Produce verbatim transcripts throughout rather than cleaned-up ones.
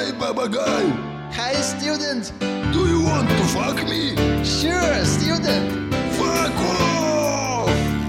Hey, Baba Guy! Hi, student! Do you want to fuck me? Sure, student! Fuck off!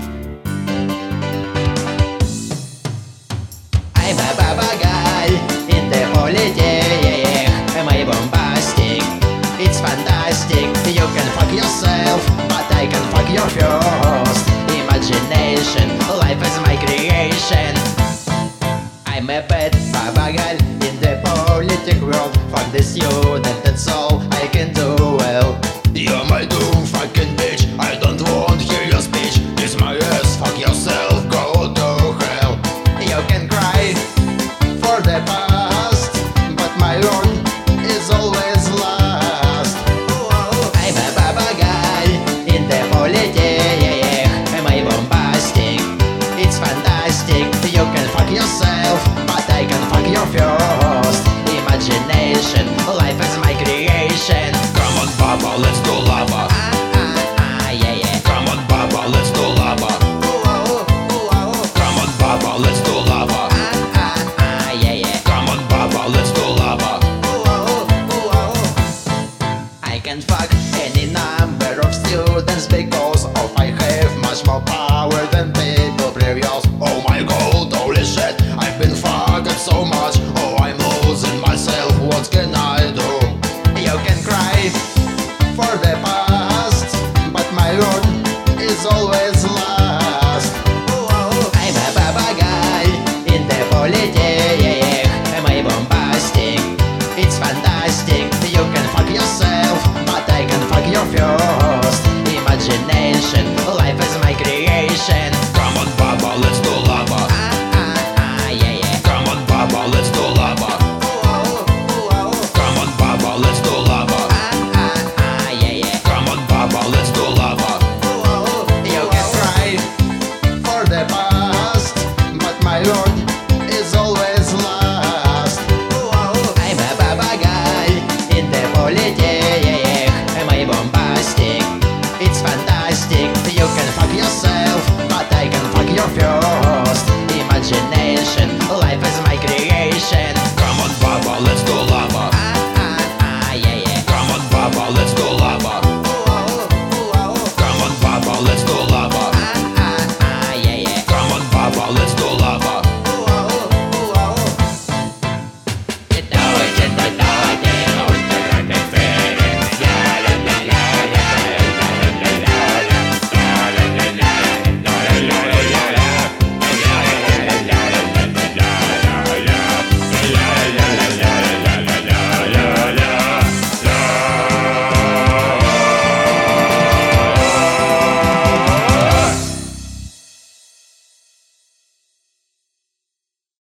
I'm a Baba Guy in the holiday. Am I bombastic? It's fantastic. You can fuck yourself, but I can fuck your first. Imagination, life is my creation. I'm a bad Baba Guy in the politic world. Fuck the student, that's all I can do well. You're my doom fucking bitch. I don't want to hear your speech. Kiss my ass, fuck yourself, go to hell. You can cry for the past, but my own is always last. I'm a Baba Guy in the holiday. Am I bombastic? It's fantastic. You can fuck yourself, but I can fuck your first. Imagination, life is my creation. Come on, Baba, let's do lava. Ah, ah, ah, yeah, yeah. Come on, Baba, let's do lava. Ooh, ah, ooh, ooh, ah, ooh. Come on, Baba, let's do lava. Ah, ah, ah, yeah, yeah. Come on, Baba, let's do lava. Ooh, ah, ooh, ooh, ah, ooh. I can fuck any number of students because of I have much more power than people previous. Oh my god, holy shit, I